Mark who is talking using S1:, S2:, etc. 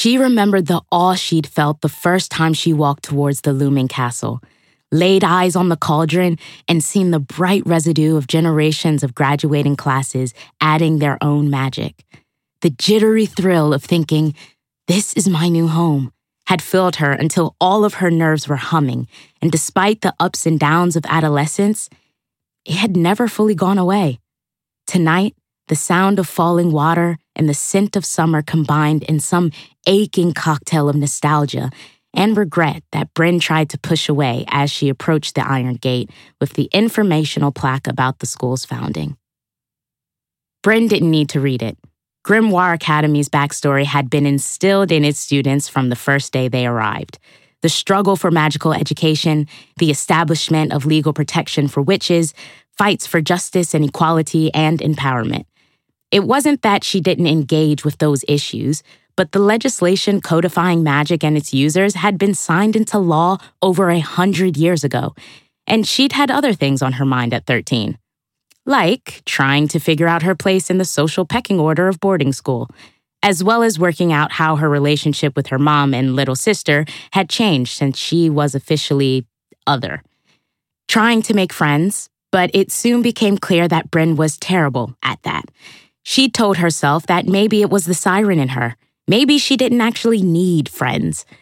S1: She remembered the awe she'd felt the first time she walked towards the looming castle, laid eyes on the cauldron, and seen the bright residue of generations of graduating classes adding their own magic. The jittery thrill of thinking, "This is my new home," had filled her until all of her nerves were humming, and despite the ups and downs of adolescence, it had never fully gone away. Tonight, the sound of falling water and the scent of summer combined in some aching cocktail of nostalgia and regret that Bryn tried to push away as she approached the iron gate with the informational plaque about the school's founding. Bryn didn't need to read it. Grimoire Academy's backstory had been instilled in its students from the first day they arrived. The struggle for magical education, the establishment of legal protection for witches, fights for justice and equality and empowerment. It wasn't that she didn't engage with those issues, but the legislation codifying magic and its users had been signed into law over 100 years ago, and she'd had other things on her mind at 13. Like trying to figure out her place in the social pecking order of boarding school, as well as working out how her relationship with her mom and little sister had changed since she was officially other. Trying to make friends, but it soon became clear that Bryn was terrible at that. She told herself that maybe it was the siren in her. Maybe she didn't actually need friends.